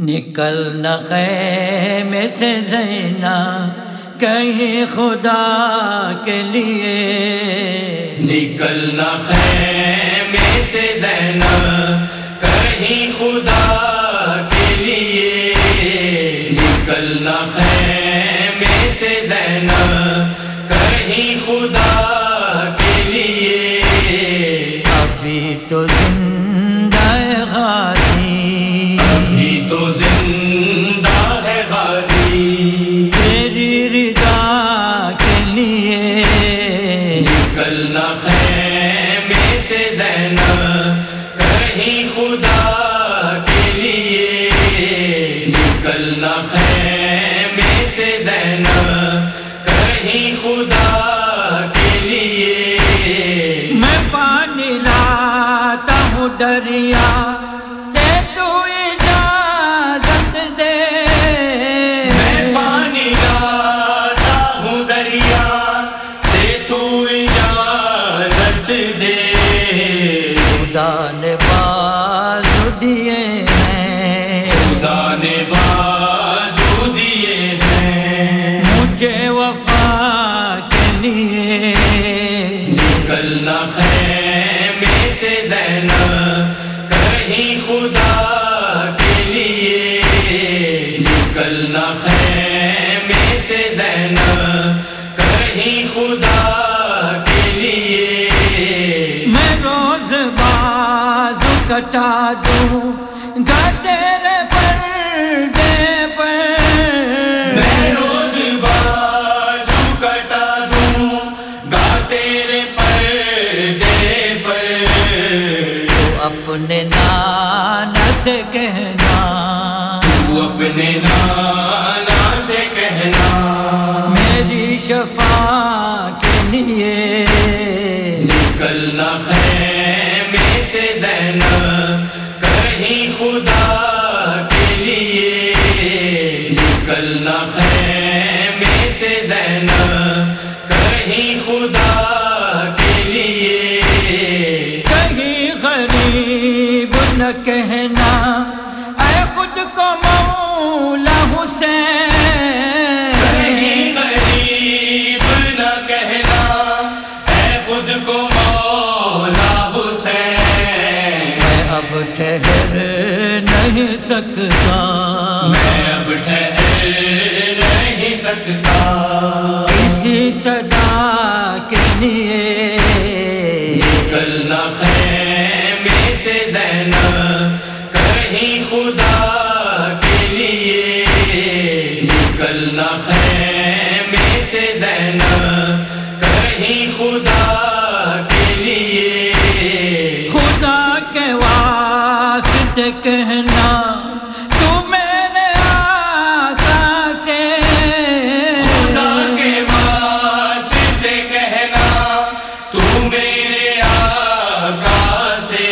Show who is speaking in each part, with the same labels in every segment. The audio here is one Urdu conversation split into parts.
Speaker 1: نکلنا خیمے سے زینب کہیں خدا کے لیے،
Speaker 2: نکلنا خیمے سے زینب کہیں خدا کے لیے، نکلنا خیمے سے زینب کہیں خدا کے لیے،
Speaker 1: ابھی تو زندہ ہے غازی،
Speaker 2: ابھی تو زندہ ہے غازی،
Speaker 1: تیری رضا کے لیے،
Speaker 2: نکلنا خیمے سے زینب کہیں خدا کے لیے، نکلنا خیمے سے زینب کہیں خدا کے لیے،
Speaker 1: میں پانی لاتا ہوں دریا سے تو اجازت دے،
Speaker 2: میں پانی لاتا ہوں دریا سے تو اجازت دے،
Speaker 1: خدا نے بازو دیے ہیں،
Speaker 2: خدا نے بازو دیے ہیں،
Speaker 1: مجھے وفا کے لیے،
Speaker 2: نکلنا خیمے سے زینب کہیں خدا کے لیے، نکلنا خیمے سے زینب کہیں خدا کے لیے،
Speaker 1: میں روز بازو کٹا دوں گا تیرے پردے پر،
Speaker 2: میں روز بازو کٹا دوں گا تیرے پردے پر،
Speaker 1: تو اپنے نانا سے کہنا،
Speaker 2: تو اپنے نانا سے کہنا،
Speaker 1: میری شفا کے لیے،
Speaker 2: نکلنا خیمے سے زینب کہیں خدا کے لیے، نکلنا خیمے سے زینب کہیں خدا کے لیے،
Speaker 1: کہیں غریب نہ کہنا اے خود کو مولا حسین،
Speaker 2: کہیں غریب نہ کہنا اے خود کو مولا حسین،
Speaker 1: میں اب ٹھہر نہیں سکتا،
Speaker 2: میں اب ٹھہر نہیں سکتا،
Speaker 1: کسی صدا کے لیے،
Speaker 2: نکلنا خیمے سے زینب کہیں خدا کے لیے، نکلنا خیمے سے زینب کہیں خدا کے لیے،
Speaker 1: خدا کے واسطے کہنا تو میرے آقا سے،
Speaker 2: خدا کے واسطے کہنا تو میرے آقا سے،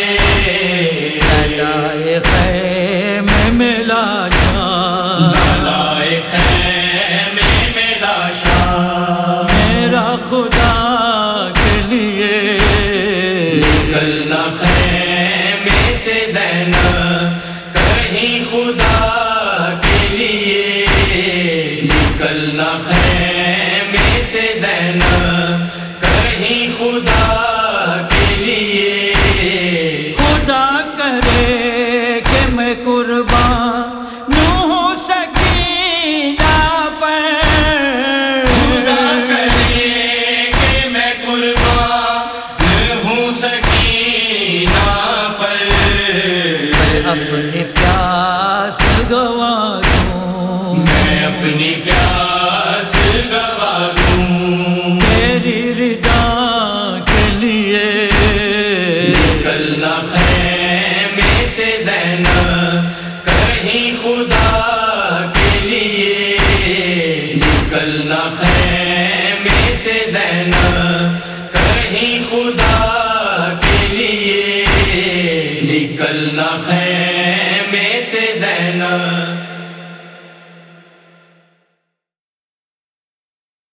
Speaker 1: لائے خیمے میں لاشا،
Speaker 2: لائے خیمے میں لاشا،
Speaker 1: میرا خدا کے لیے،
Speaker 2: نکلنا خیمے سے زینب کہیں خدا کے لیے، نکلنا خیمے سے زینب کہیں خدا کے لیے،
Speaker 1: خدا کرے کہ میں قربان ہوں سکینہ پر،
Speaker 2: خدا کرے کہ میں قربان ہوں سکینہ پر،
Speaker 1: میں اپنی پیاس گوا دوں،
Speaker 2: میں اپنی پیاس گوا دوں،
Speaker 1: تیری رضا کے لیے،
Speaker 2: نکلنا خیمے سے زینب کہیں خدا کے لیے، نکلنا خیمے سے زینب کہیں خدا کے لیے، نکلنا خیمے سے زینب